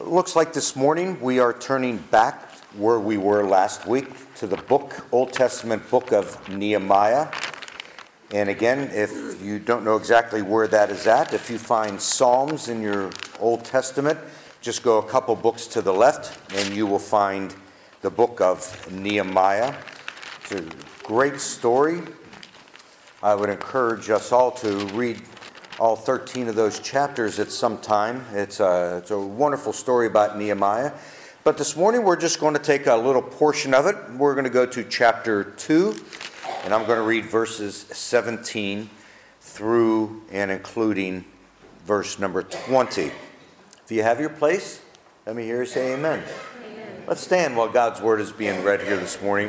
Looks like this morning we are turning back where we were last week to the Old Testament book of Nehemiah. And again, if you don't know exactly where that is at, if you find Psalms in your Old Testament, just go a couple books to the left and you will find the book of Nehemiah. It's a great story. I would encourage us all to read all 13 of those chapters at some time. It's a wonderful story about Nehemiah. But this morning we're just going to take a little portion of it. We're going to go to chapter 2, and I'm going to read verses 17 through and including verse number 20. If you have your place, let me hear you say amen. Amen. Let's stand while God's word is being read here this morning.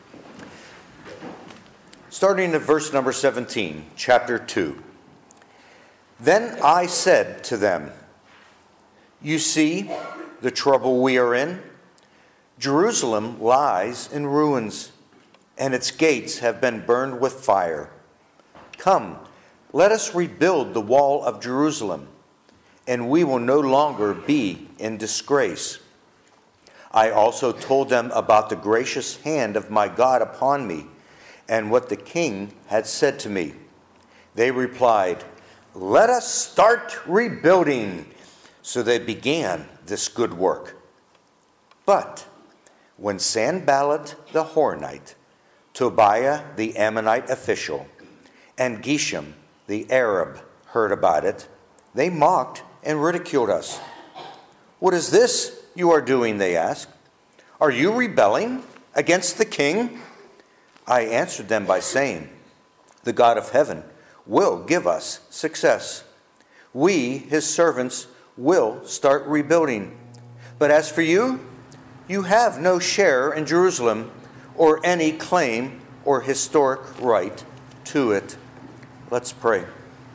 Starting at verse number 17, chapter 2. Then I said to them, "You see the trouble we are in? Jerusalem lies in ruins, and its gates have been burned with fire. Come, let us rebuild the wall of Jerusalem, and we will no longer be in disgrace." I also told them about the gracious hand of my God upon me, and what the king had said to me. They replied, "Let us start rebuilding." So they began this good work. But when Sanballat the Horonite, Tobiah the Ammonite official, and Geshem the Arab heard about it, they mocked and ridiculed us. "What is this you are doing?" they asked. "Are you rebelling against the king?" I answered them by saying, "The God of heaven will give us success. We, his servants, will start rebuilding. But as for you, you have no share in Jerusalem or any claim or historic right to it." Let's pray.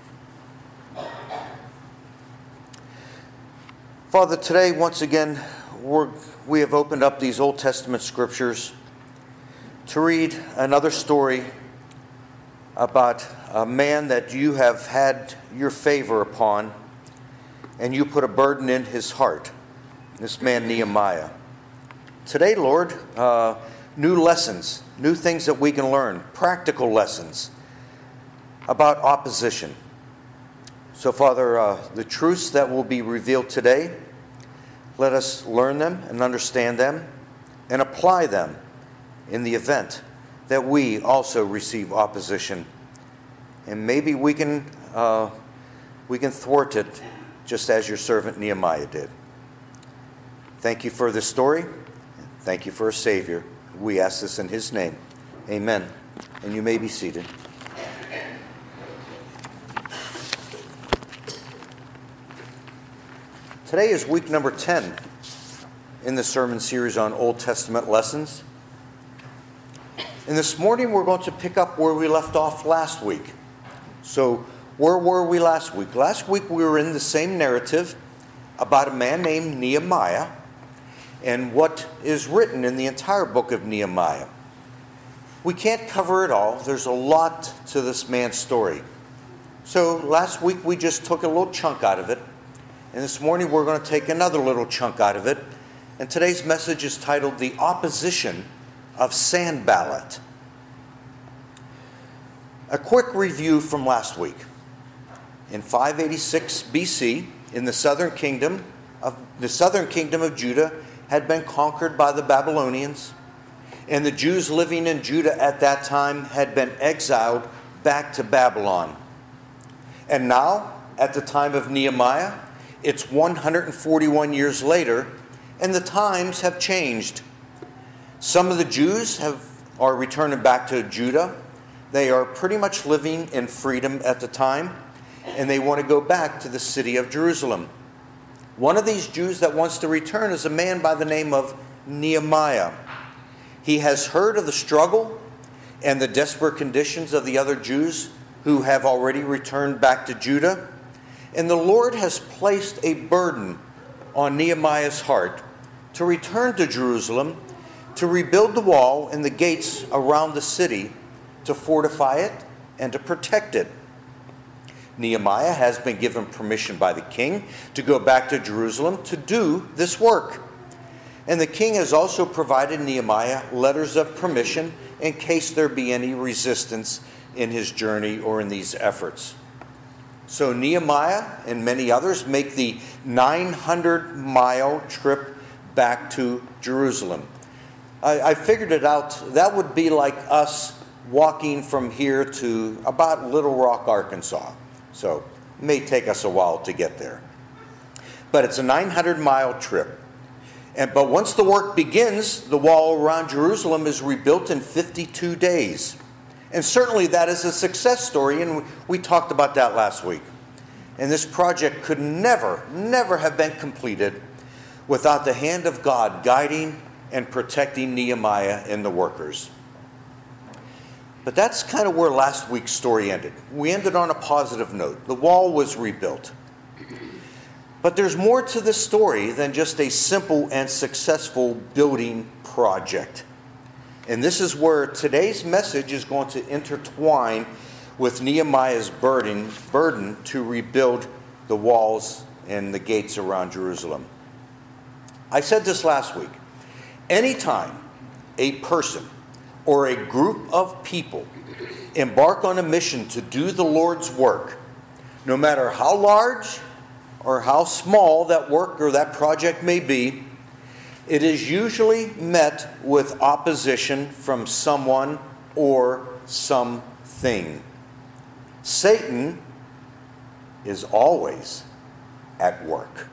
Father, today, once again, we have opened up these Old Testament scriptures to read another story about a man that you have had your favor upon, and you put a burden in his heart, this man Nehemiah. Today, Lord, new lessons, new things that we can learn, practical lessons about opposition. So, Father, the truths that will be revealed today, let us learn them and understand them and apply them in the event that we also receive opposition. And maybe we can thwart it just as your servant Nehemiah did. Thank you for this story. Thank you for a Savior. We ask this in his name. Amen. And you may be seated. Today is week number 10 in the sermon series on Old Testament lessons. And this morning we're going to pick up where we left off last week. So where were we last week? Last week we were in the same narrative about a man named Nehemiah and what is written in the entire book of Nehemiah. We can't cover it all. There's a lot to this man's story. So last week we just took a little chunk out of it. And this morning we're going to take another little chunk out of it. And today's message is titled "The Opposition of Sanballat." A quick review from last week. In 586 BC, in the southern kingdom of Judah had been conquered by the Babylonians, and the Jews living in Judah at that time had been exiled back to Babylon. And now, at the time of Nehemiah, it's 141 years later, and the times have changed. Some of the Jews are returning back to Judah. They are pretty much living in freedom at the time, and they want to go back to the city of Jerusalem. One of these Jews that wants to return is a man by the name of Nehemiah. He has heard of the struggle and the desperate conditions of the other Jews who have already returned back to Judah, and the Lord has placed a burden on Nehemiah's heart to return to Jerusalem, to rebuild the wall and the gates around the city, to fortify it and to protect it. Nehemiah has been given permission by the king to go back to Jerusalem to do this work. And the king has also provided Nehemiah letters of permission in case there be any resistance in his journey or in these efforts. So Nehemiah and many others make the 900-mile trip back to Jerusalem. I figured it out. That would be like us walking from here to about Little Rock, Arkansas. So it may take us a while to get there. But it's a 900-mile trip. But once the work begins, the wall around Jerusalem is rebuilt in 52 days. And certainly that is a success story, and we talked about that last week. And this project could never have been completed without the hand of God guiding and protecting Nehemiah and the workers. But that's kind of where last week's story ended. We ended on a positive note. The wall was rebuilt. But there's more to this story than just a simple and successful building project. And this is where today's message is going to intertwine with Nehemiah's burden to rebuild the walls and the gates around Jerusalem. I said this last week. Anytime a person or a group of people embark on a mission to do the Lord's work, no matter how large or how small that work or that project may be, it is usually met with opposition from someone or something. Satan is always at work.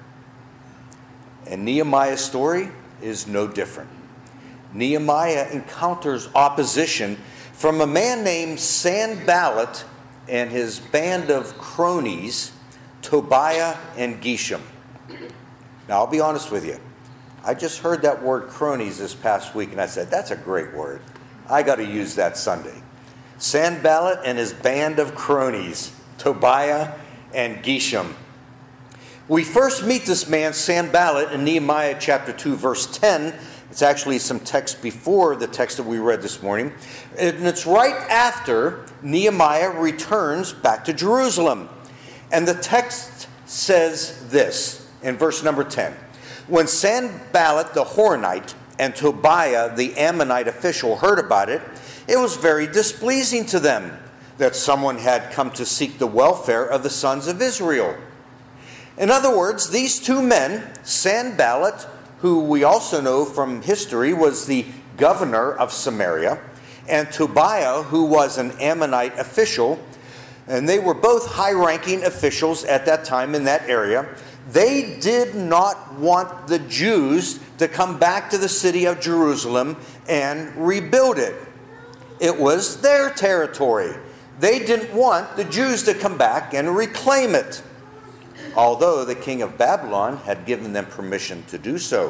And Nehemiah's story is no different. Nehemiah encounters opposition from a man named Sanballat and his band of cronies, Tobiah and Geshem. Now, I'll be honest with you. I just heard that word cronies this past week, and I said, that's a great word. I got to use that Sunday. Sanballat and his band of cronies, Tobiah and Geshem. We first meet this man, Sanballat, in Nehemiah chapter 2, verse 10. It's actually some text before the text that we read this morning. And it's right after Nehemiah returns back to Jerusalem. And the text says this in verse number 10. When Sanballat the Horonite and Tobiah the Ammonite official heard about it, it was very displeasing to them that someone had come to seek the welfare of the sons of Israel. In other words, these two men, Sanballat, who we also know from history was the governor of Samaria, and Tobiah, who was an Ammonite official, and they were both high-ranking officials at that time in that area. They did not want the Jews to come back to the city of Jerusalem and rebuild it. It was their territory. They didn't want the Jews to come back and reclaim it, although the king of Babylon had given them permission to do so.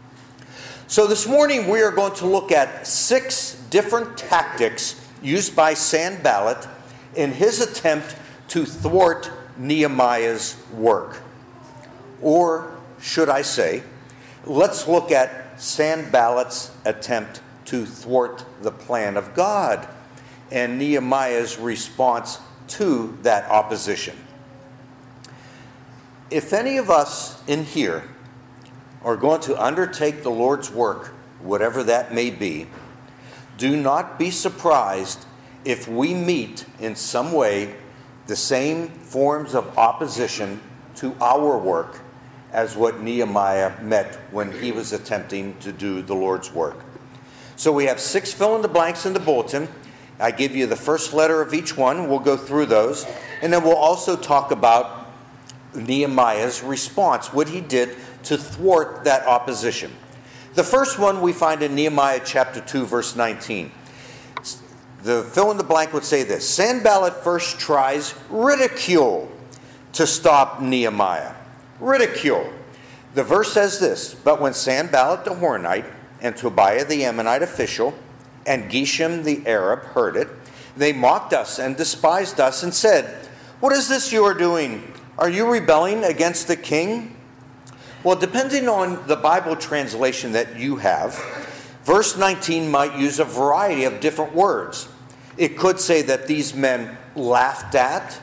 So this morning we are going to look at 6 different tactics used by Sanballat in his attempt to thwart Nehemiah's work. Or should I say, let's look at Sanballat's attempt to thwart the plan of God and Nehemiah's response to that opposition. If any of us in here are going to undertake the Lord's work, whatever that may be, do not be surprised if we meet in some way the same forms of opposition to our work as what Nehemiah met when he was attempting to do the Lord's work. So we have 6 fill-in-the-blanks in the bulletin. I give you the first letter of each one. We'll go through those. And then we'll also talk about Nehemiah's response, what he did to thwart that opposition. The first one we find in Nehemiah chapter 2, verse 19. The fill-in-the-blank would say this: Sanballat first tries ridicule to stop Nehemiah. Ridicule. The verse says this: But when Sanballat the Horonite and Tobiah the Ammonite official and Geshem the Arab heard it, they mocked us and despised us and said, What is this you are doing? Are you rebelling against the king? Well, depending on the Bible translation that you have, verse 19 might use a variety of different words. It could say that these men laughed at,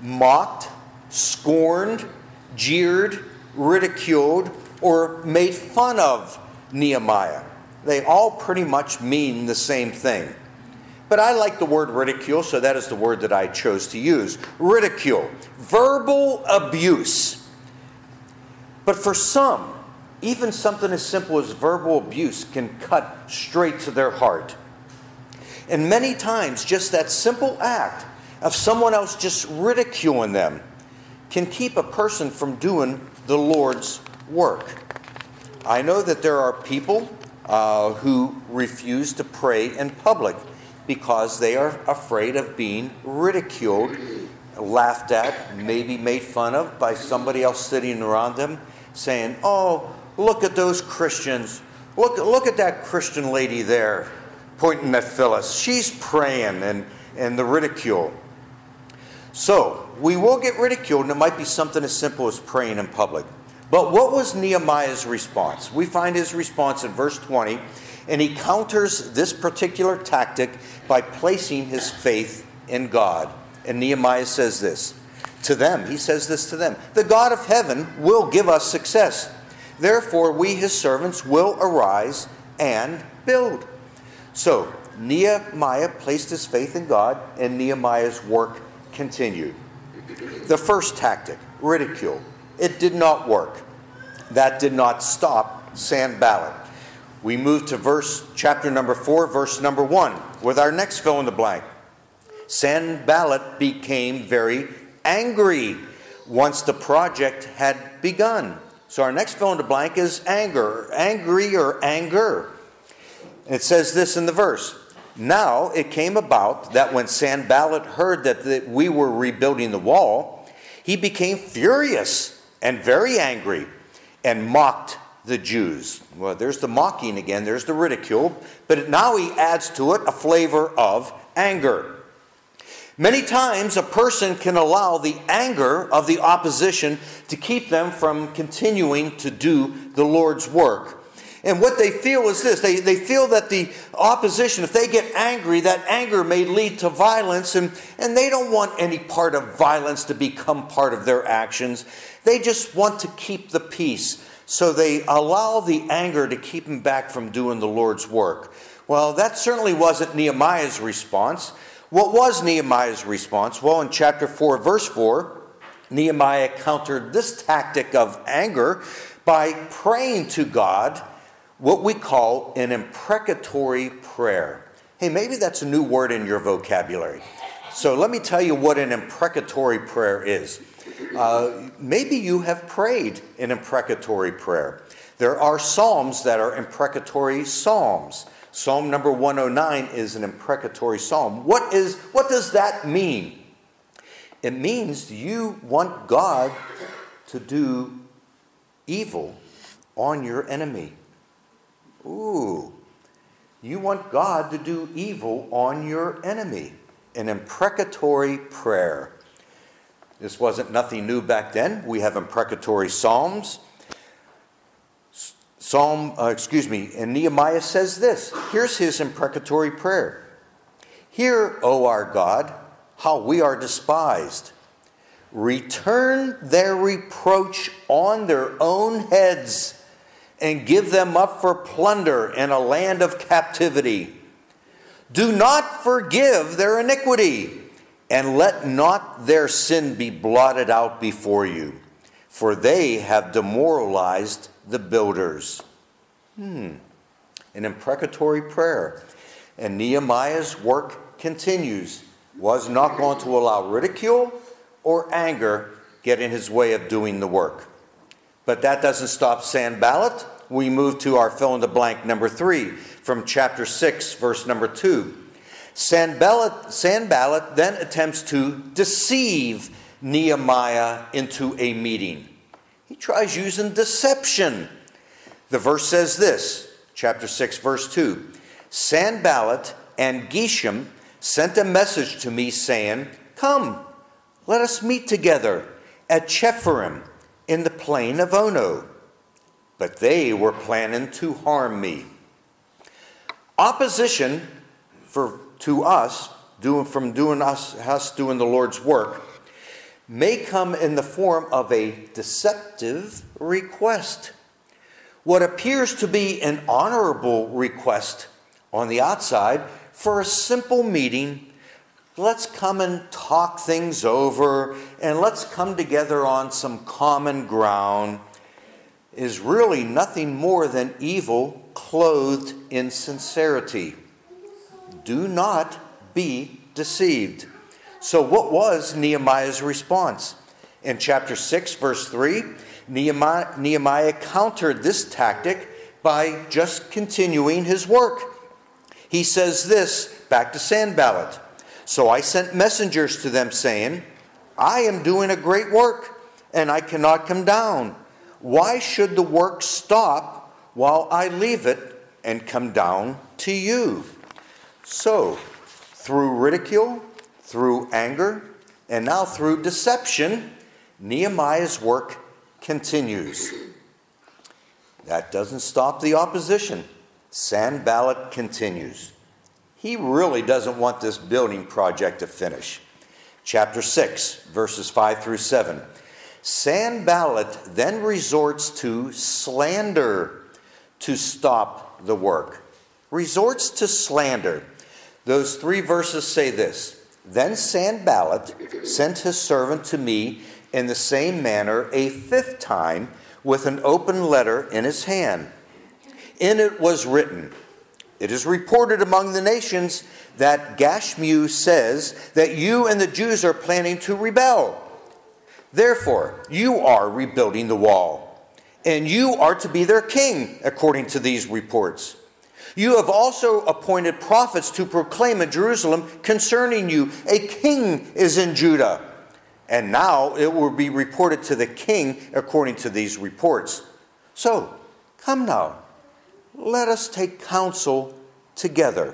mocked, scorned, jeered, ridiculed, or made fun of Nehemiah. They all pretty much mean the same thing. But I like the word ridicule, so that is the word that I chose to use. Ridicule, verbal abuse. But for some, even something as simple as verbal abuse can cut straight to their heart. And many times, just that simple act of someone else just ridiculing them can keep a person from doing the Lord's work. I know that there are people who refuse to pray in public because they are afraid of being ridiculed, laughed at, maybe made fun of by somebody else sitting around them, saying, "Oh, look at those Christians. Look at that Christian lady there," pointing at Phyllis. She's praying, and the ridicule. So, we will get ridiculed, and it might be something as simple as praying in public. But what was Nehemiah's response? We find his response in verse 20, and he counters this particular tactic by placing his faith in God. And Nehemiah says this to them. He says this to them: "The God of heaven will give us success. Therefore, we, his servants, will arise and build." So, Nehemiah placed his faith in God, and Nehemiah's work continued. The first tactic, ridicule, it did not work. That did not stop Sanballat. We move to chapter number 4, verse number 1, with our next fill in the blank. Sanballat became very angry once the project had begun. So our next fill in the blank is anger, angry or anger. And it says this in the verse: "Now it came about that when Sanballat heard that we were rebuilding the wall, he became furious and very angry and mocked the Jews." Well, there's the mocking again, there's the ridicule, but now he adds to it a flavor of anger. Many times a person can allow the anger of the opposition to keep them from continuing to do the Lord's work. And what they feel is this: they feel that the opposition, if they get angry, that anger may lead to violence, and they don't want any part of violence to become part of their actions. They just want to keep the peace. So they allow the anger to keep them back from doing the Lord's work. Well, that certainly wasn't Nehemiah's response. What was Nehemiah's response? Well, in chapter 4, verse 4, Nehemiah countered this tactic of anger by praying to God what we call an imprecatory prayer. Hey, maybe that's a new word in your vocabulary. So let me tell you what an imprecatory prayer is. Maybe you have prayed an imprecatory prayer. There are psalms that are imprecatory psalms. Psalm number 109 is an imprecatory psalm. What does that mean? It means you want God to do evil on your enemy. Ooh, you want God to do evil on your enemy. An imprecatory prayer. This wasn't nothing new back then. We have imprecatory psalms. And Nehemiah says this. Here's his imprecatory prayer. "Hear, O our God, how we are despised. Return their reproach on their own heads, and give them up for plunder in a land of captivity. Do not forgive their iniquity, and let not their sin be blotted out before you, for they have demoralized the builders." An imprecatory prayer. And Nehemiah's work continues. Was not going to allow ridicule or anger get in his way of doing the work. But that doesn't stop Sanballat. We move to our fill-in-the-blank number 3 from chapter 6, verse number 2. Sanballat then attempts to deceive Nehemiah into a meeting. He tries using deception. The verse says this, chapter 6, verse 2. "Sanballat and Geshem sent a message to me saying, 'Come, let us meet together at Chephirim in the plain of Ono.' But they were planning to harm me." Opposition to us doing the Lord's work may come in the form of a deceptive request. What appears to be an honorable request on the outside for a simple meeting, let's come and talk things over and let's come together on some common ground, is really nothing more than evil clothed in sincerity. Do not be deceived. So what was Nehemiah's response? In chapter 6, verse 3, Nehemiah countered this tactic by just continuing his work. He says this back to Sanballat. So I sent messengers to them saying, I am doing a great work and I cannot come down. Why should the work stop while I leave it and come down to you? So, through ridicule, through anger, and now through deception, Nehemiah's work continues. That doesn't stop the opposition. Sanballat continues. He really doesn't want this building project to finish. Chapter 6, verses 5 through 7. Sanballat then resorts to slander to stop the work. Resorts to slander. Those 3 verses say this. Then Sanballat sent his servant to me in the same manner a 5th time with an open letter in his hand. In it was written, it is reported among the nations that Gashmu says that you and the Jews are planning to rebel. Therefore, you are rebuilding the wall, and you are to be their king, according to these reports. You have also appointed prophets to proclaim in Jerusalem concerning you, a king is in Judah. And now it will be reported to the king according to these reports. So, come now, let us take counsel together.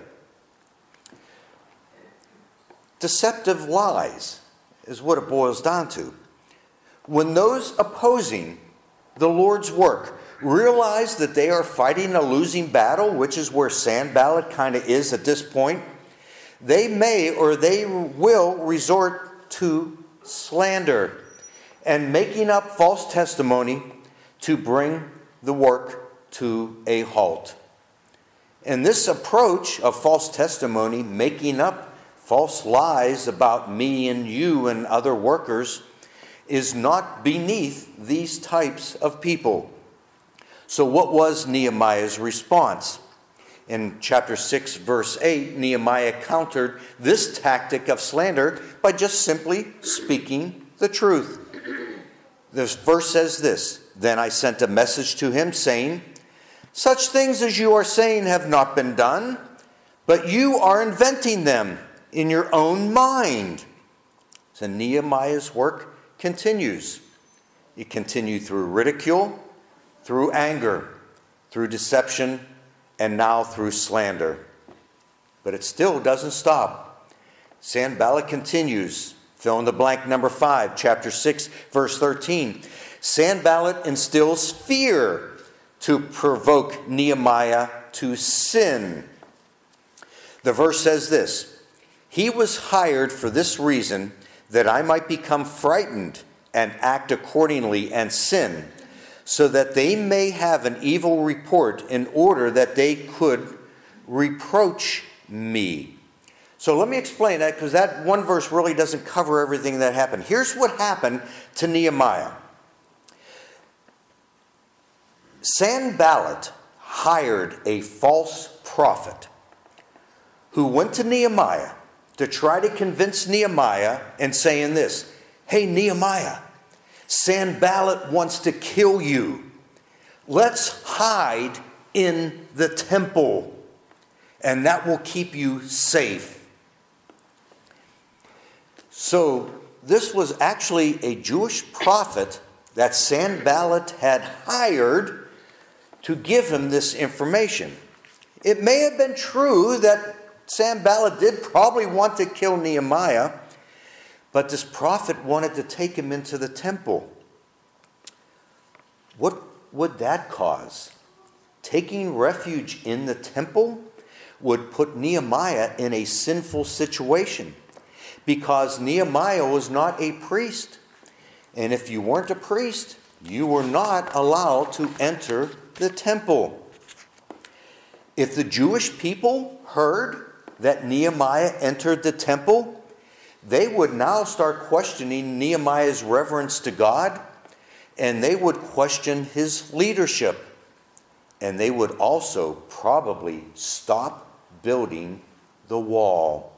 Deceptive lies is what it boils down to. When those opposing the Lord's work realize that they are fighting a losing battle, which is where Sanballat kind of is at this point, they may or they will resort to slander and making up false testimony to bring the work to a halt. And this approach of false testimony, making up false lies about me and you and other workers, is not beneath these types of people. So what was Nehemiah's response? In chapter 6, verse 8, Nehemiah countered this tactic of slander by just simply speaking the truth. This verse says this, Then I sent a message to him saying, Such things as you are saying have not been done, but you are inventing them in your own mind. So Nehemiah's work continues. It continued through ridicule, through anger, through deception, and now through slander. But it still doesn't stop. Sanballat continues. Fill in the blank, number 5, chapter 6, verse 13. Sanballat instills fear to provoke Nehemiah to sin. The verse says this, He was hired for this reason, that I might become frightened and act accordingly and sin, so that they may have an evil report in order that they could reproach me. So let me explain that, because that one verse really doesn't cover everything that happened. Here's what happened to Nehemiah. Sanballat hired a false prophet who went to Nehemiah to try to convince Nehemiah and saying this, Hey Nehemiah, Sanballat wants to kill you. Let's hide in the temple, and that will keep you safe. So this was actually a Jewish prophet that Sanballat had hired to give him this information. It may have been true that Sanballat did probably want to kill Nehemiah, but this prophet wanted to take him into the temple. What would that cause? Taking refuge in the temple would put Nehemiah in a sinful situation, because Nehemiah was not a priest. And if you weren't a priest, you were not allowed to enter the temple. If the Jewish people heard that Nehemiah entered the temple, they would now start questioning Nehemiah's reverence to God, and they would question his leadership. And they would also probably stop building the wall.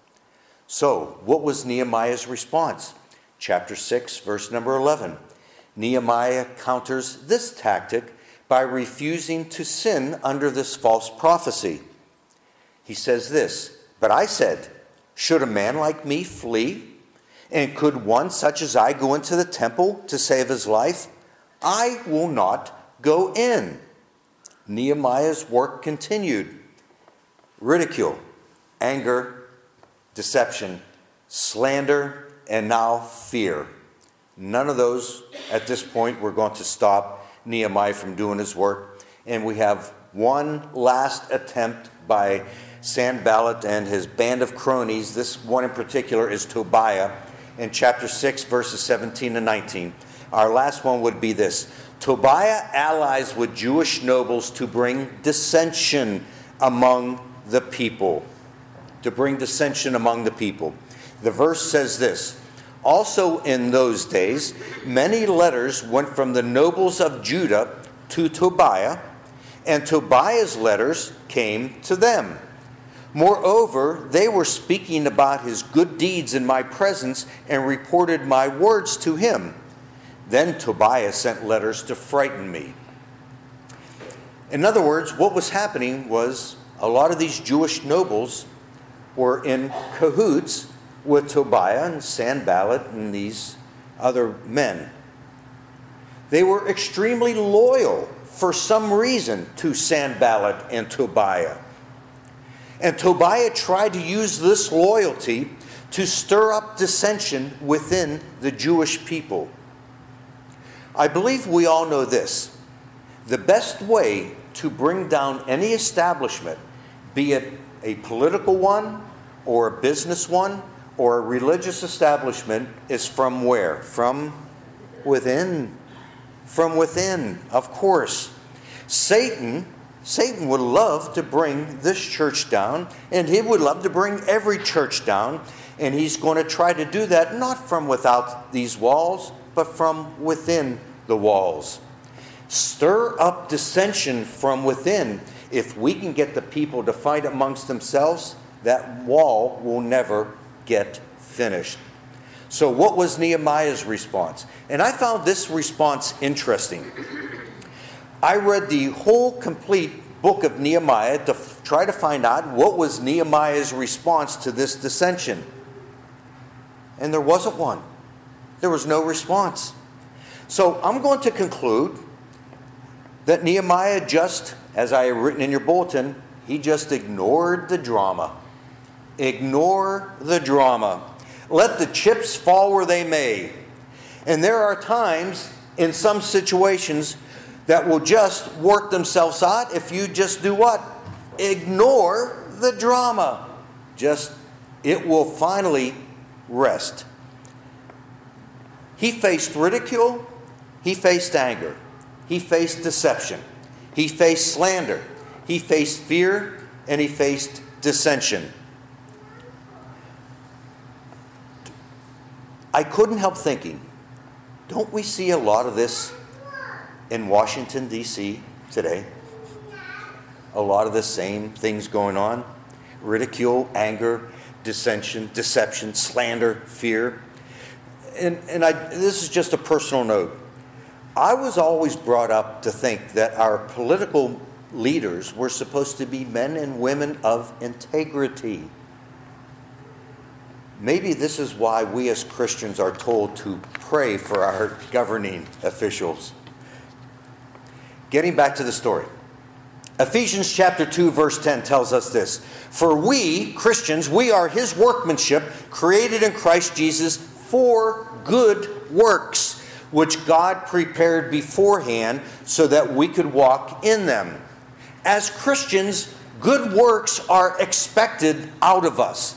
So, what was Nehemiah's response? Chapter 6, verse number 11. Nehemiah counters this tactic by refusing to sin under this false prophecy. He says this, "But I said, should a man like me flee? And could one such as I go into the temple to save his life? I will not go in." Nehemiah's work continued. Ridicule, anger, deception, slander, and now fear. None of those at this point were going to stop Nehemiah from doing his work. And we have one last attempt by Sanballat and his band of cronies. This one in particular is Tobiah in chapter 6, verses 17 and 19. Our last one would be this. Tobiah allies with Jewish nobles to bring dissension among the people. To bring dissension among the people. The verse says this, "Also in those days, many letters went from the nobles of Judah to Tobiah, and Tobiah's letters came to them. Moreover, they were speaking about his good deeds in my presence and reported my words to him. Then Tobiah sent letters to frighten me." In other words, what was happening was a lot of these Jewish nobles were in cahoots with Tobiah and Sanballat and these other men. They were extremely loyal for some reason to Sanballat and Tobiah. And Tobiah tried to use this loyalty to stir up dissension within the Jewish people. I believe we all know this. The best way to bring down any establishment, be it a political one or a business one or a religious establishment, is from where? From within. From within, of course. Satan would love to bring this church down, and he would love to bring every church down, and he's going to try to do that not from without these walls, but from within the walls. Stir up dissension from within. If we can get the people to fight amongst themselves, that wall will never get finished. So what was Nehemiah's response? And I found this response interesting. I read the whole complete book of Nehemiah to try to find out what was Nehemiah's response to this dissension. And there wasn't one. There was no response. So I'm going to conclude that Nehemiah just, as I have written in your bulletin, he just ignored the drama. Ignore the drama. Let the chips fall where they may. And there are times in some situations that will just work themselves out if you just do what? Ignore the drama. It will finally rest. He faced ridicule. He faced anger. He faced deception. He faced slander. He faced fear. And he faced dissension. I couldn't help thinking, don't we see a lot of this in Washington, D.C. today? A lot of the same things going on. Ridicule, anger, dissension, deception, slander, fear. And this is just a personal note. I was always brought up to think that our political leaders were supposed to be men and women of integrity. Maybe this is why we as Christians are told to pray for our governing officials. Getting back to the story. Ephesians chapter 2 verse 10 tells us this. "For we, Christians, we are his workmanship, created in Christ Jesus for good works, which God prepared beforehand so that we could walk in them." As Christians, good works are expected out of us.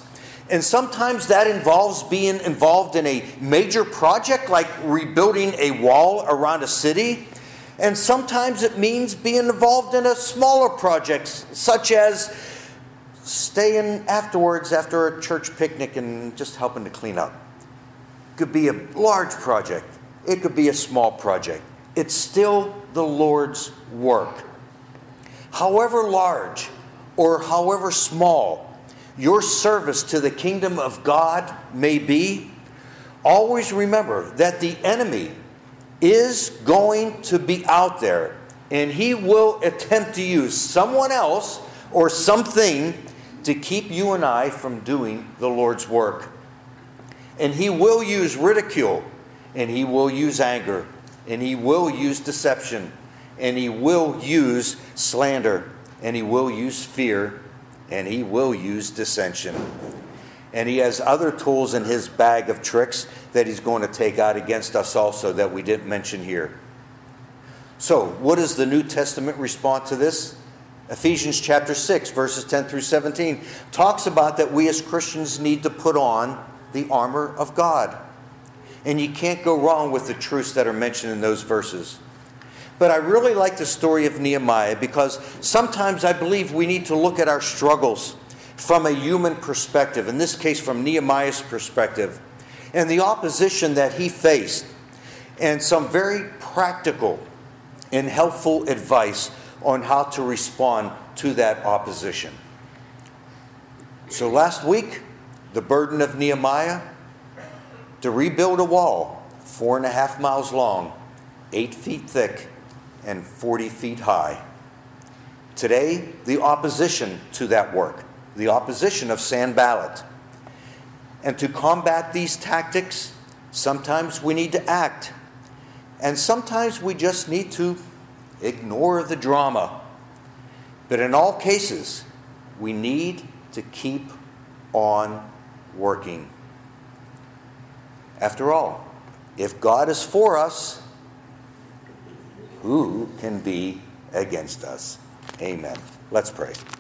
And sometimes that involves being involved in a major project like rebuilding a wall around a city. And sometimes it means being involved in a smaller project, such as staying afterwards after a church picnic and just helping to clean up. It could be a large project. It could be a small project. It's still the Lord's work. However large or however small your service to the kingdom of God may be, always remember that the enemy is going to be out there, and he will attempt to use someone else or something to keep you and I from doing the Lord's work. And he will use ridicule, and he will use anger, and he will use deception, and he will use slander, and he will use fear, and he will use dissension. And he has other tools in his bag of tricks that he's going to take out against us also that we didn't mention here. So, what does the New Testament respond to this? Ephesians chapter 6, verses 10 through 17, talks about that we as Christians need to put on the armor of God. And you can't go wrong with the truths that are mentioned in those verses. But I really like the story of Nehemiah because sometimes I believe we need to look at our struggles from a human perspective, in this case from Nehemiah's perspective, and the opposition that he faced, and some very practical and helpful advice on how to respond to that opposition. So last week, the burden of Nehemiah to rebuild a wall 4.5 miles long, 8 feet thick, and 40 feet high. Today, the opposition to that work, the opposition of Sanballat. And to combat these tactics, sometimes we need to act. And sometimes we just need to ignore the drama. But in all cases, we need to keep on working. After all, if God is for us, who can be against us? Amen. Let's pray.